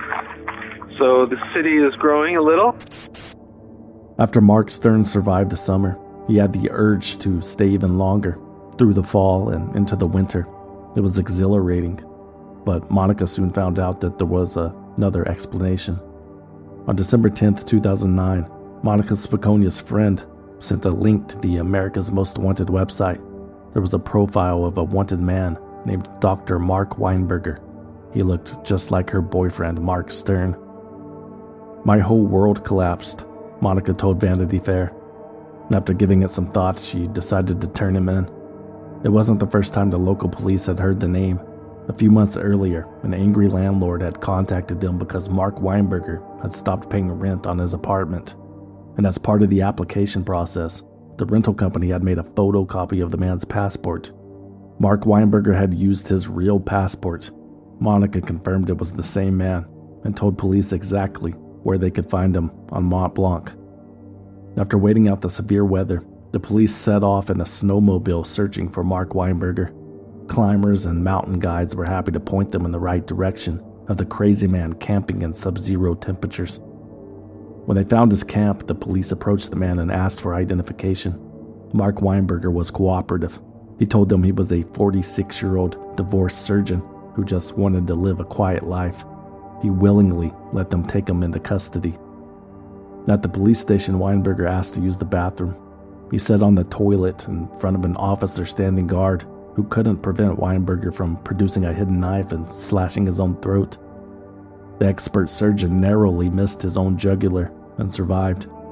So the city is growing a little. After Mark Stern survived the summer, he had the urge to stay even longer, through the fall and into the winter. It was exhilarating, but Monica soon found out that there was another explanation. On December 10th, 2009, Monica Spicogna's friend sent a link to the America's Most Wanted website. There was a profile of a wanted man named Dr. Mark Weinberger. He looked just like her boyfriend, Mark Stern. My whole world collapsed, Monica told Vanity Fair. After giving it some thought, she decided to turn him in. It wasn't the first time the local police had heard the name. A few months earlier, an angry landlord had contacted them because Mark Weinberger had stopped paying rent on his apartment. And as part of the application process, the rental company had made a photocopy of the man's passport. Mark Weinberger had used his real passport. Monica confirmed it was the same man and told police exactly where they could find him on Mont Blanc. After waiting out the severe weather, the police set off in a snowmobile searching for Mark Weinberger. Climbers and mountain guides were happy to point them in the right direction of the crazy man camping in sub-zero temperatures. When they found his camp, the police approached the man and asked for identification. Mark Weinberger was cooperative. He told them he was a 46-year-old divorced surgeon who just wanted to live a quiet life. He willingly let them take him into custody. At the police station, Weinberger asked to use the bathroom. He sat on the toilet in front of an officer standing guard who couldn't prevent Weinberger from producing a hidden knife and slashing his own throat. The expert surgeon narrowly missed his own jugular and survived.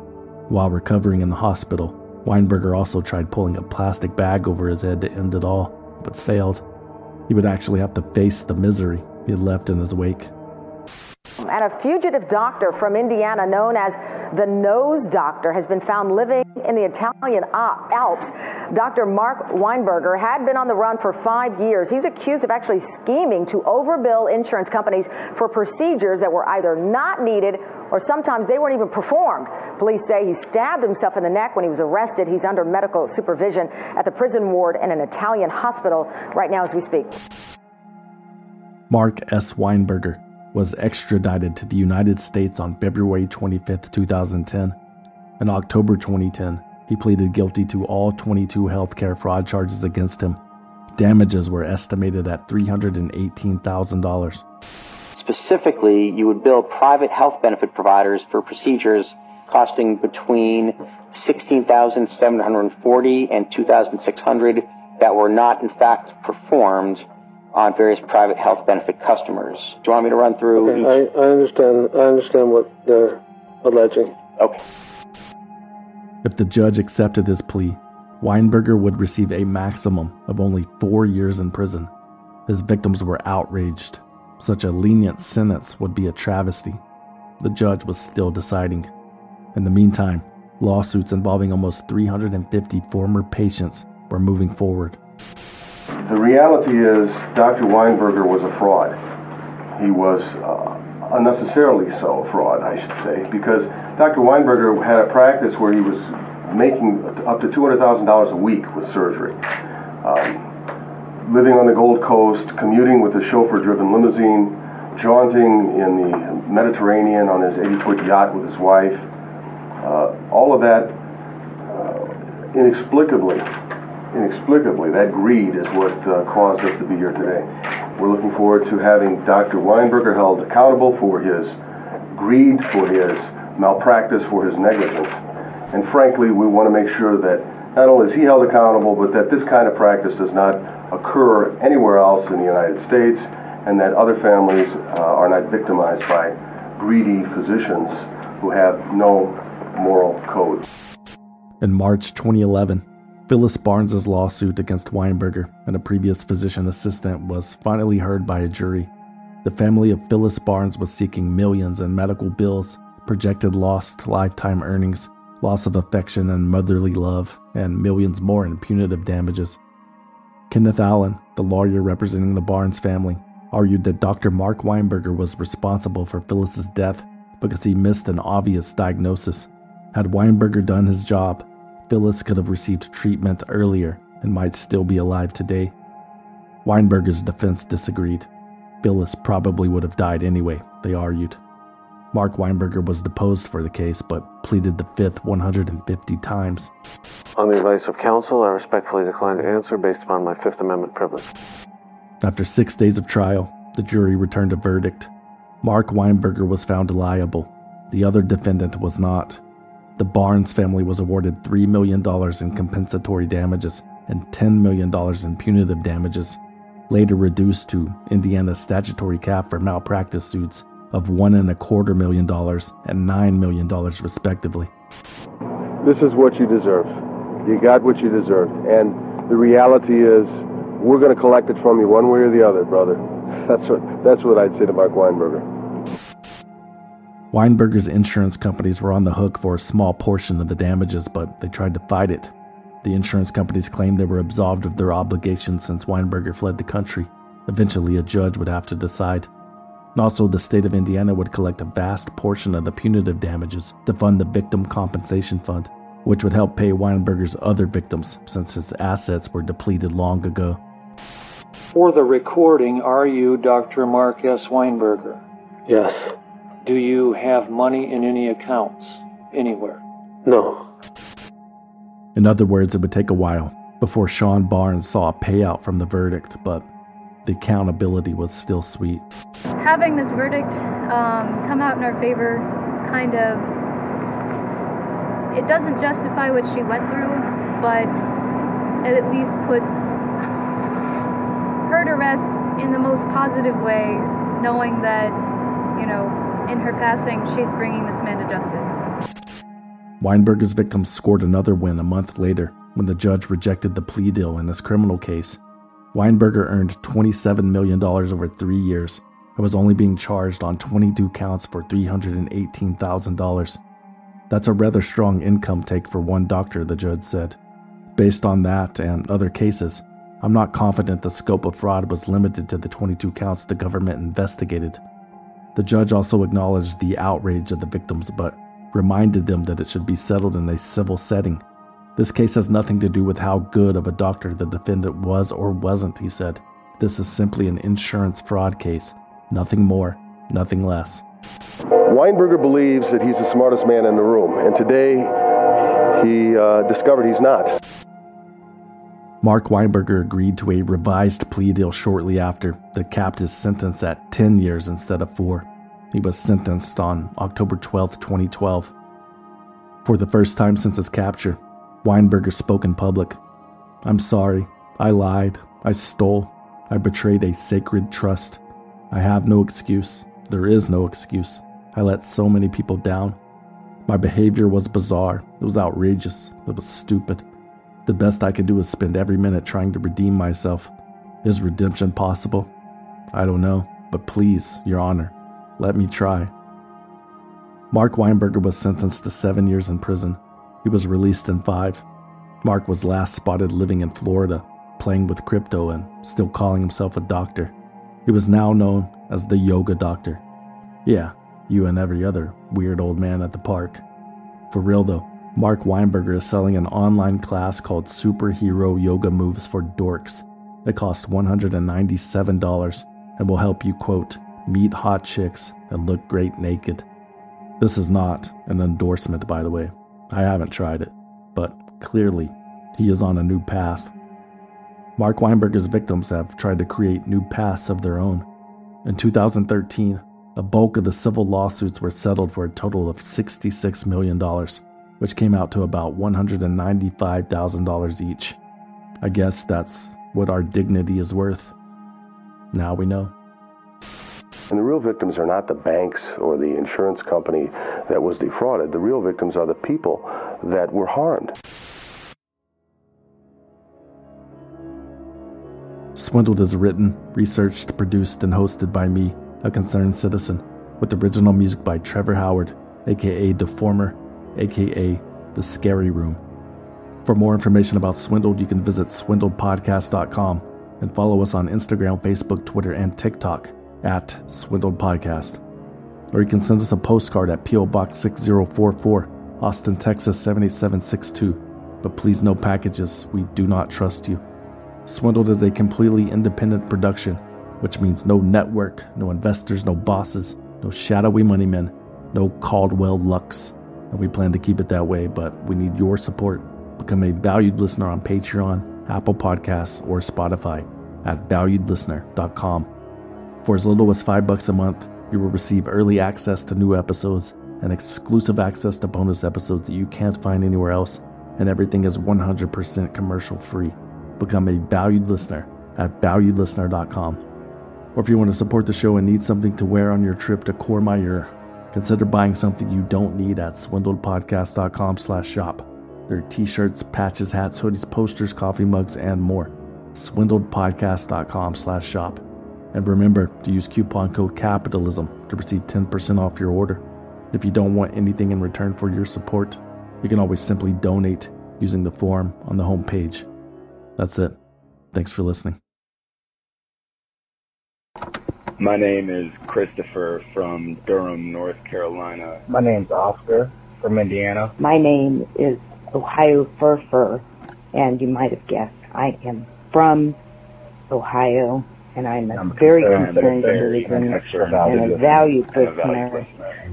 While recovering in the hospital, Weinberger also tried pulling a plastic bag over his head to end it all, but failed. He would actually have to face the misery he had left in his wake. And a fugitive doctor from Indiana known as the Nose Doctor has been found living in the Italian Alps. Dr. Mark Weinberger had been on the run for 5 years. He's accused of actually scheming to overbill insurance companies for procedures that were either not needed or sometimes they weren't even performed. Police say he stabbed himself in the neck when he was arrested. He's under medical supervision at the prison ward in an Italian hospital right now as we speak. Mark S. Weinberger was extradited to the United States on February 25, 2010. In October 2010, he pleaded guilty to all 22 healthcare fraud charges against him. Damages were estimated at $318,000. Specifically, you would bill private health benefit providers for procedures costing between $16,740 and $2,600 that were not in fact performed on various private health benefit customers. Do you want me to run through each? I understand what they're alleging. Okay. If the judge accepted his plea, Weinberger would receive a maximum of only 4 years in prison. His victims were outraged. Such a lenient sentence would be a travesty. The judge was still deciding. In the meantime, lawsuits involving almost 350 former patients were moving forward. The reality is Dr. Weinberger was a fraud. He was unnecessarily so a fraud, I should say, because Dr. Weinberger had a practice where he was making up to $200,000 a week with surgery. Living on the Gold Coast, commuting with a chauffeur-driven limousine, jaunting in the Mediterranean on his 80-foot yacht with his wife. All of that, inexplicably, that greed is what caused us to be here today. We're looking forward to having Dr. Weinberger held accountable for his greed, for his malpractice, for his negligence. And frankly, we want to make sure that not only is he held accountable, but that this kind of practice does not occur anywhere else in the United States, and that other families are not victimized by greedy physicians who have no moral code. In March 2011, Phyllis Barnes' lawsuit against Weinberger and a previous physician assistant was finally heard by a jury. The family of Phyllis Barnes was seeking millions in medical bills, projected lost lifetime earnings, loss of affection and motherly love, and millions more in punitive damages. Kenneth Allen, the lawyer representing the Barnes family, argued that Dr. Mark Weinberger was responsible for Phyllis's death because he missed an obvious diagnosis. Had Weinberger done his job, Phyllis could have received treatment earlier and might still be alive today. Weinberger's defense disagreed. Phyllis probably would have died anyway, they argued. Mark Weinberger was deposed for the case, but pleaded the fifth 150 times. On the advice of counsel, I respectfully decline to answer based upon my Fifth Amendment privilege. After 6 days of trial, the jury returned a verdict. Mark Weinberger was found liable. The other defendant was not. The Barnes family was awarded $3 million in compensatory damages and $10 million in punitive damages, later reduced to Indiana's statutory cap for malpractice suits of $1.25 million and $9 million respectively. This is what you deserve. You got what you deserved. And the reality is, we're going to collect it from you one way or the other, brother. That's what I'd say to Mark Weinberger. Weinberger's insurance companies were on the hook for a small portion of the damages, but they tried to fight it. The insurance companies claimed they were absolved of their obligations since Weinberger fled the country. Eventually, a judge would have to decide. Also, the state of Indiana would collect a vast portion of the punitive damages to fund the Victim Compensation Fund, which would help pay Weinberger's other victims since his assets were depleted long ago. For the recording, are you Dr. Mark S. Weinberger? Yes. Do you have money in any accounts anywhere? No. In other words, it would take a while before Sean Barnes saw a payout from the verdict, but the accountability was still sweet. Having this verdict come out in our favor kind of, it doesn't justify what she went through, but it at least puts her to rest in the most positive way, knowing that, in her passing, she's bringing this man to justice. Weinberger's victims scored another win a month later when the judge rejected the plea deal in his criminal case. Weinberger earned $27 million over 3 years and was only being charged on 22 counts for $318,000. That's a rather strong income take for one doctor, the judge said. Based on that and other cases, I'm not confident the scope of fraud was limited to the 22 counts the government investigated. The judge also acknowledged the outrage of the victims, but reminded them that it should be settled in a civil setting. This case has nothing to do with how good of a doctor the defendant was or wasn't, he said. This is simply an insurance fraud case. Nothing more, nothing less. Weinberger believes that he's the smartest man in the room, and today he discovered he's not. Mark Weinberger agreed to a revised plea deal shortly after that capped his sentence at 10 years instead of 4. He was sentenced on October 12, 2012. For the first time since his capture, Weinberger spoke in public. "I'm sorry. I lied. I stole. I betrayed a sacred trust. I have no excuse. There is no excuse. I let so many people down. My behavior was bizarre. It was outrageous. It was stupid. The best I could do is spend every minute trying to redeem myself. Is redemption possible? I don't know, but please, Your Honor, let me try." Mark Weinberger was sentenced to 7 years in prison. He was released in 5. Mark was last spotted living in Florida, playing with crypto and still calling himself a doctor. He was now known as the Yoga Doctor. Yeah, you and every other weird old man at the park. For real though, Mark Weinberger is selling an online class called Superhero Yoga Moves for Dorks. It costs $197 and will help you, quote, meet hot chicks and look great naked. This is not an endorsement, by the way. I haven't tried it, but clearly he is on a new path. Mark Weinberger's victims have tried to create new paths of their own. In 2013, a bulk of the civil lawsuits were settled for a total of $66 million, which came out to about $195,000 each. I guess that's what our dignity is worth. Now we know. And the real victims are not the banks or the insurance company that was defrauded. The real victims are the people that were harmed. Swindled is written, researched, produced, and hosted by me, a concerned citizen, with original music by Trevor Howard, aka Deformer, aka The Scary Room. For more information about Swindled, you can visit swindledpodcast.com and follow us on Instagram, Facebook, Twitter, and TikTok at Swindled Podcast. Or you can send us a postcard at P.O. Box 6044, Austin, Texas 78762. But please, no packages. We do not trust you. Swindled is a completely independent production, which means no network, no investors, no bosses, no shadowy money men, no Caldwell Lux. And we plan to keep it that way, but we need your support. Become a valued listener on Patreon, Apple Podcasts, or Spotify at valuedlistener.com. For as little as $5 a month, you will receive early access to new episodes and exclusive access to bonus episodes that you can't find anywhere else, and everything is 100% commercial free. Become a valued listener at valuedlistener.com. Or if you want to support the show and need something to wear on your trip to Courmayeur, consider buying something you don't need at swindledpodcast.com/shop. There are t-shirts, patches, hats, hoodies, posters, coffee mugs, and more. swindledpodcast.com/shop. And remember to use coupon code CAPITALISM to receive 10% off your order. If you don't want anything in return for your support, you can always simply donate using the form on the homepage. That's it. Thanks for listening. My name is Christopher from Durham, North Carolina. My name's Oscar from Indiana. My name is Ohio Furfur, and you might have guessed I am from Ohio, and I'm a very concerned citizen and a valued listener.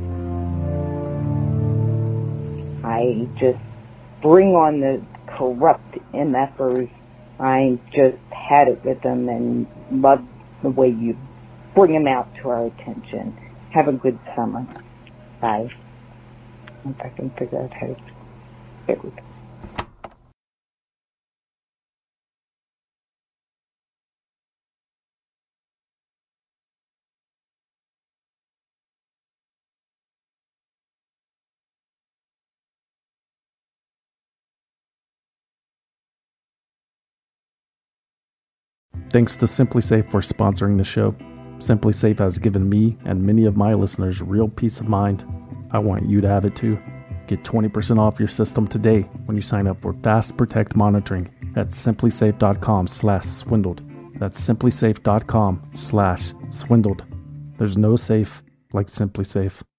I just bring on the corrupt MFers. I just had it with them and love the way you bring them out to our attention. Have a good summer. Bye. If I can figure out how to... There we go. Thanks to SimpliSafe for sponsoring the show. SimpliSafe has given me and many of my listeners real peace of mind. I want you to have it too. Get 20% off your system today when you sign up for Fast Protect monitoring at simplisafe.com/swindled. That's simplisafe.com/swindled. There's no safe like SimpliSafe.